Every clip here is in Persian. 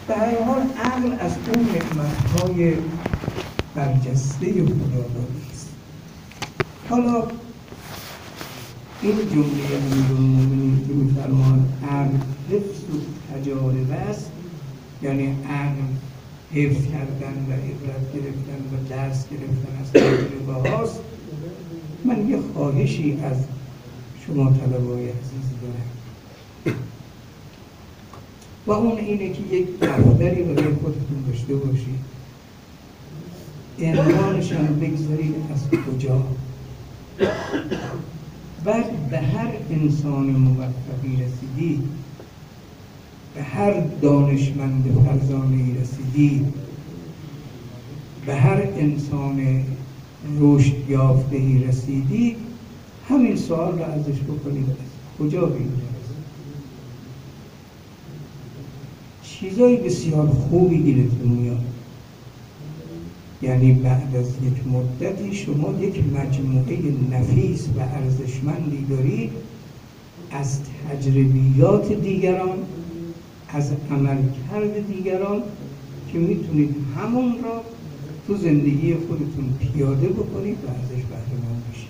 به هر حال عقل از اون نعمت‌های برجسته خدادادی است. حالا این جمله امیرالمومنین که می‌فرماید عقل حفظ و تجارب است، یعنی عقل حفظ کردن و عبرت گرفتن و درس گرفتن از تجربه هاست. من یه خواهشی از شما طلبه‌های عزیز دارم و اون اینه که یک دفتری برای خودتون داشته باشید، عنوانش هم بگذارید از کجا. بعد به هر انسان موفقی رسیدید، به هر دانشمند فرزانه‌ای رسیدید، به هر انسان رشد یافته‌ای رسیدید، همین سوال رو ازش بکنید از کجا به اینجا رسید. چیزای بسیار خوبی گیرتون میاد. یعنی بعد از یک مدتی شما یک مجموعه نفیس و ارزشمندی دارید از تجربیات دیگران، از عملکرد دیگران که میتونید همون را تو زندگی خودتون پیاده بکنید و ازش بهره‌مند بشید.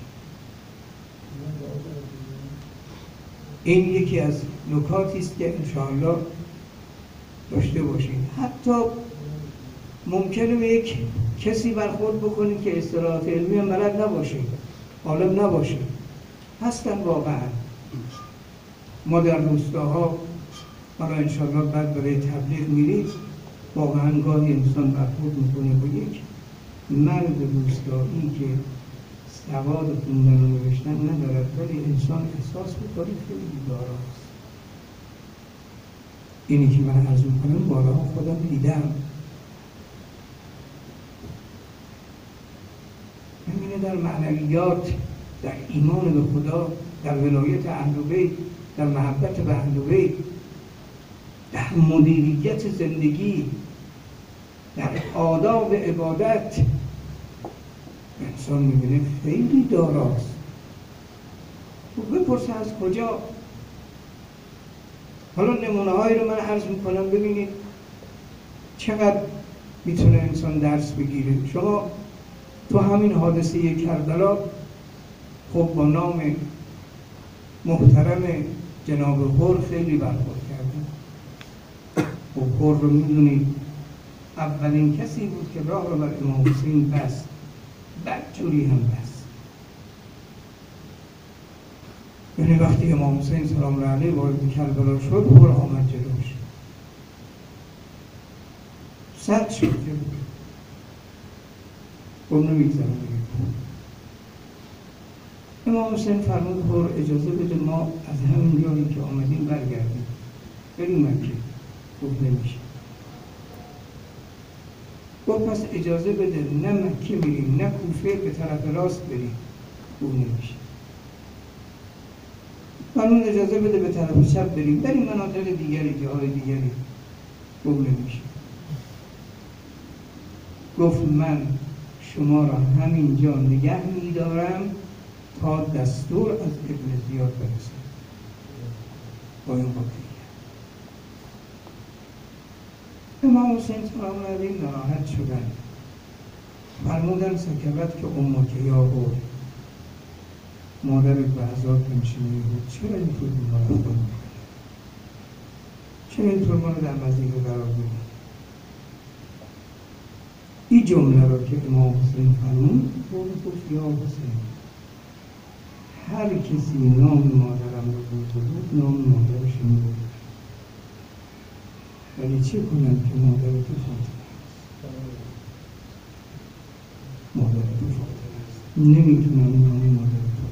این یکی از نکاتی است که انشاءالله داشته باشید. حتی ممکنه به یک کسی برخورد بکنید که اصطلاحات علمی هم بلد نباشید، عالم نباشید. هستن واقعا. ما در روستاها حالا انشاءالله بعد برای تبلیغ میرید، واقعا گاهی انسان برخورد میکنه با یک مرد روستایی که سواد خوندن و نوشتن ندارد، ولی انسان احساس میکنه خیلی داراست. اینی که من عرض میکنم بالا خودم دیدم. همینه در معنویات، در ایمان به خدا، در ولایت اهل بیت، در محبت به اهل بیت، در مدیریت زندگی، در آداب عبادت، انسان میبینه خیلی داراست. خب بپرسه از کجا؟ حالا نمونه هایی رو من عرض میکنم ببینید چقدر میتونه انسان درس بگیره. شما تو همین حادثه کربلا خب با نام محترم جناب حر خیلی برخورد کردن. خب حر رو میدونید اولین کسی بود که راه رو بر امام حسین بست، بدجوری هم بست. یعنی وقتی امام حسین سلام الله علیه وارد کربلا شد، حر آمد جلوش، سد شد جلوش، خب نمیگذارم بگید. امام حسین فرمود حر اجازه بده ما از همین جایی که آمدیم برگردیم بریم مکه. گفت نمیشه. گفت پس اجازه بده نه مکه میریم نه کوفه، به طرف راست بریم. گفت نمیشه. فرمود اجازه بده به طرف چپ بریم مناطق دیگری، جاهای دیگری. گفت نمیشه. گفت من شما را همینجا نگه میدارم تا دستور از ابن زیاد برسه. با این قضیه امام حسین سلام الله علیه ناراحت شدن. فرمودن سکبت که امک یا بود، مادرت به عذاب تنشینی بود، چرا اینطور ما رفتن میکنی؟ چرا اینطور ما رو در مزیقه قرار بدن؟ این جمله را که امام حسین فرمود گفت یا حسین، هر کسی نام مادرم رو بود نام مادرش میبود، ولی چه کنم که مادر تو خاطر است، مادر تو خاطر است، نمیتونم نام مادر تو.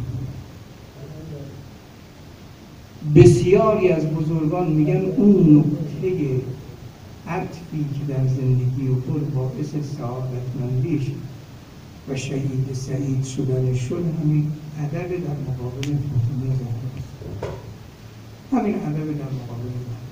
بسیاری از بزرگان میگن اون نقطه عطفی که در زندگی و خود باعث سعادتمندیش و شهید سعید شدن شد همین ادب در مقابل فاطمه زهرا است. همین ادب در مقابل زهرا.